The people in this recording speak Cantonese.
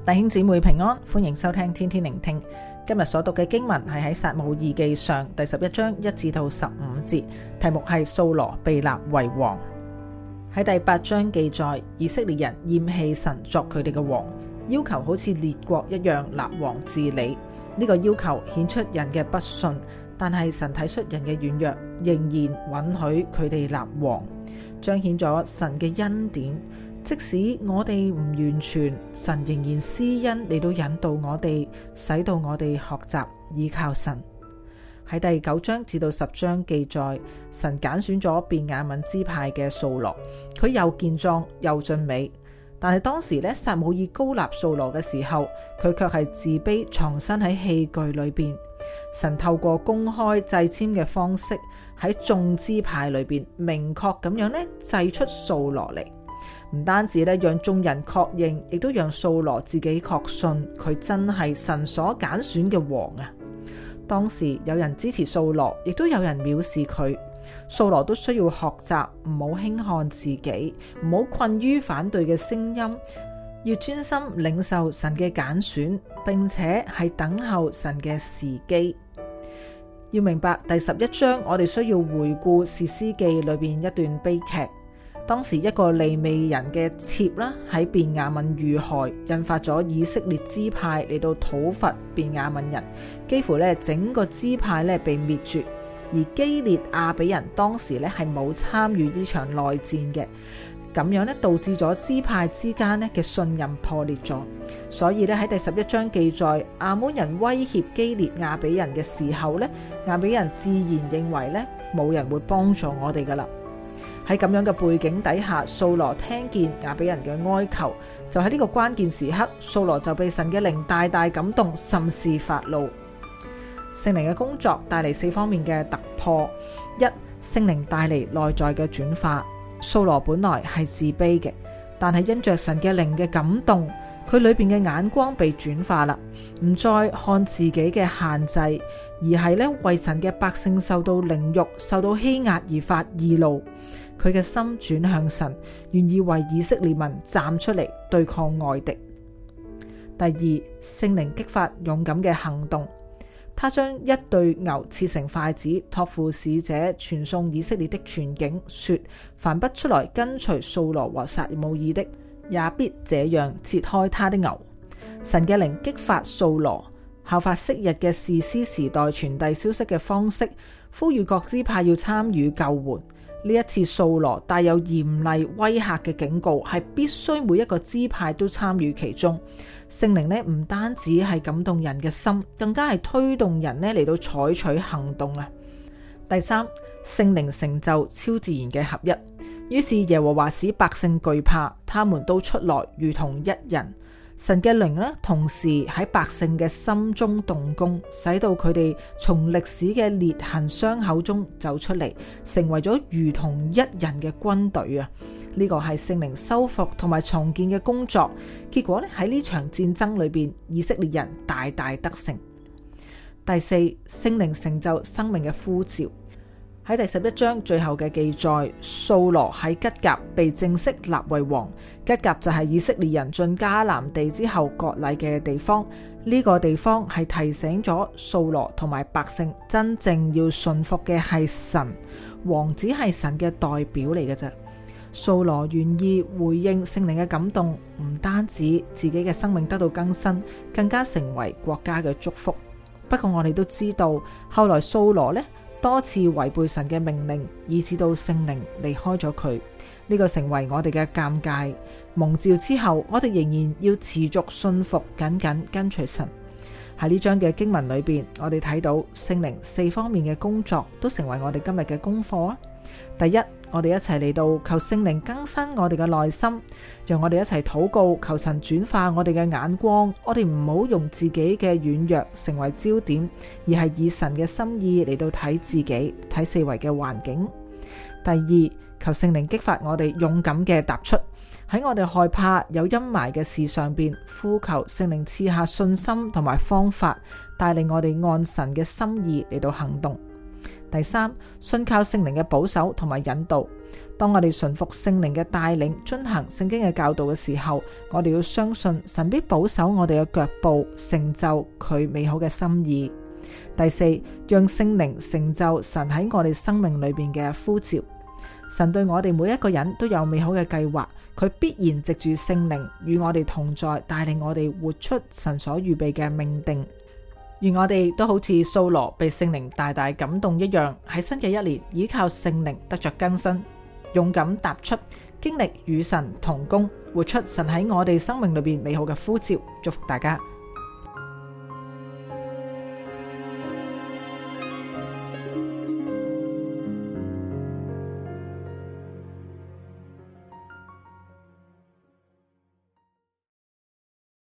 弟兄姊妹平安，歡迎收聽天天聆聽。今日所讀嘅經文係喺撒母耳記上第11章1至到15節，題目係掃羅被立為王。喺第8章記載，以色列人厭棄神作佢哋嘅王，要求好似列國一樣立王治理。呢個要求顯出人嘅不信，但係神睇出人嘅軟弱，仍然允許佢哋立王，彰顯咗神嘅恩典。即使我哋唔完全，神仍然施恩嚟到引導我哋，使到我哋學習依靠神。喺第9章至到10章記載，神揀選咗便雅憫支派嘅掃羅，佢又健壯又俊美。但係當時撒母耳膏立掃羅嘅時候，佢卻係自卑，藏身喺器具裏邊。神透過公開祭籤嘅方式，喺眾支派裏邊明確咁樣祭出掃羅嚟。唔單止讓眾人確認，亦都讓掃羅自己確信佢真係神所揀選嘅王啊！當時有人支持掃羅，亦都有人藐視佢。掃羅都需要學習，唔好輕看自己，唔好困於反對嘅聲音，要專心領受神嘅揀選，並且係等候神嘅時機。要明白第11章，我哋需要回顧士師記裏邊一段悲劇。當時一個利未人嘅妾喺便雅憫遇害，引發咗以色列支派嚟到討伐便雅憫人，幾乎整個支派被滅絕。而基列亞比人當時係冇參與呢場內戰嘅，咁樣導致咗支派之間嘅信任破裂咗。所以喺第11章記載，亞捫人威脅基列亞比人嘅時候，亞比人自然認為冇人會幫助我哋噶啦。喺咁樣嘅背景底下，掃羅聽見亞比人嘅哀求，就喺呢個關鍵時刻，掃羅就被神嘅靈大大感動，甚是發怒。聖靈嘅工作帶嚟4方面嘅突破。一、聖靈帶嚟內在嘅轉化。掃羅本來係自卑嘅，但係因着神嘅靈嘅感動，佢裏邊嘅眼光被轉化啦，唔再看自己嘅限制，而係為神嘅百姓受到凌辱、受到欺壓而發義怒。佢嘅心轉向神，願意為以色列民站出嚟對抗外敵。第二，聖靈激發勇敢嘅行動。他將一對牛切成筷子，託付使者傳送以色列的全境，說：凡不出來跟隨掃羅和撒母耳的，也必這樣切開他的牛。神嘅靈激發掃羅，效法昔日嘅士師時代傳遞消息嘅方式，呼籲各支派要參與救援。呢一次掃羅帶有嚴厲威嚇嘅警告，係必須每一個支派都參與其中。聖靈唔單止係感動人嘅心，更加係推動人嚟到採取行動啊！第三，聖靈成就超自然嘅合一。於是耶和華使百姓懼怕，他們都出來如同一人。神嘅靈同時喺百姓嘅心中動工，使到佢哋從歷史嘅裂痕傷口中走出嚟，成為咗如同一人嘅軍隊啊！呢個係聖靈修復同埋重建嘅工作。結果喺呢場戰爭裏邊，以色列人大大得勝。第四，聖靈成就生命嘅呼召。喺第11章最後嘅記載，掃羅喺吉甲被正式立為王。吉甲就係以色列人進迦南地之後割禮嘅地方。呢個地方係提醒咗掃羅同埋百姓，真正要順服嘅係神，王只係神嘅代表嚟嘅啫。掃羅願意回應聖靈嘅感動，唔單止自己嘅生命得到更新，更加成為國家嘅祝福。不過我哋都知道，後來掃羅多次違背神嘅命令，以致到聖靈離開咗佢。呢個成為我哋嘅鑒戒。蒙召之後，我哋仍然要持續信服，緊緊跟隨神。喺呢章嘅經文裏邊，我哋睇到聖靈4方面嘅工作都成為我哋今日嘅功課啊！第一，我哋一齊嚟到求聖靈更新我哋嘅內心，讓我哋一齊禱告，求神轉化我哋嘅眼光。我哋唔好用自己嘅軟弱成為焦點，而係以神嘅心意嚟到睇自己，睇四圍嘅環境。第二，求聖靈激發我哋勇敢嘅踏出，喺我哋害怕有陰霾嘅事上邊，呼求聖靈賜下信心同埋方法，帶領我哋按神嘅心意嚟到行動。 第三，信靠聖靈嘅保守同埋引導。當我哋順服聖靈嘅帶領，遵行聖經嘅教導嘅時候，我哋要相信神必保守我哋嘅腳步，成就佢美好嘅心意。第四，讓聖靈成就神喺我哋生命裏邊嘅呼召。神對我哋每一個人都有美好嘅計劃，佢必然藉住聖靈與我哋同在，帶領我哋活出神所預備嘅命定。願我哋都好似掃羅被聖靈大大感動一樣，喺新嘅一年依靠聖靈得着更新，勇敢踏出，經歷與神同工，活出神喺我哋生命裏邊美好嘅呼召。祝福大家。